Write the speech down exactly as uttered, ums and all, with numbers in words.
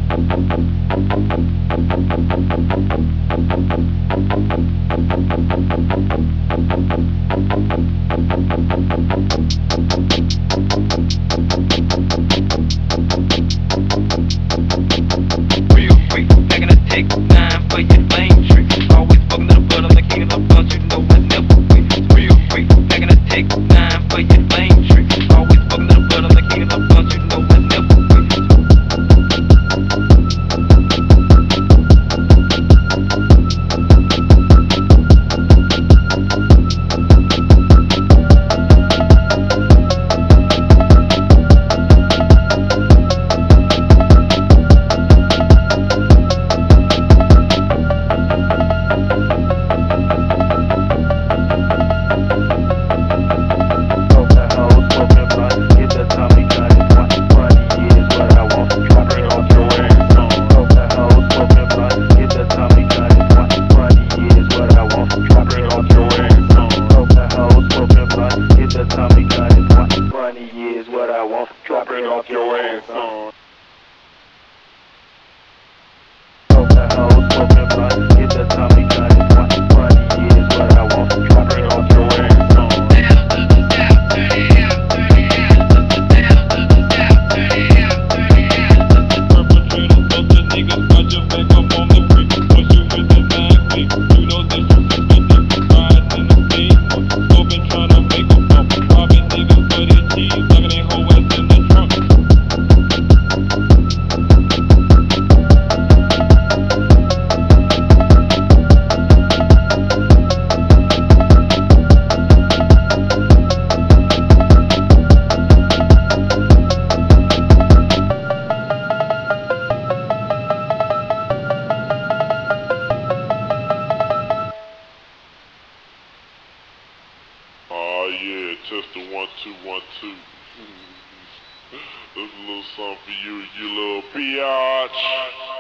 Real freak, back in the take time for your lame trick. Always fucking to the butt, I'm the king of the bunch, you know I never quit. Real freak, back in the take time for your lame trick. Always fucking to the butt, I'm the king of the bunch, you know I never quit. Oh yeah, test the one two one two. This is a little something for you, you little biatch.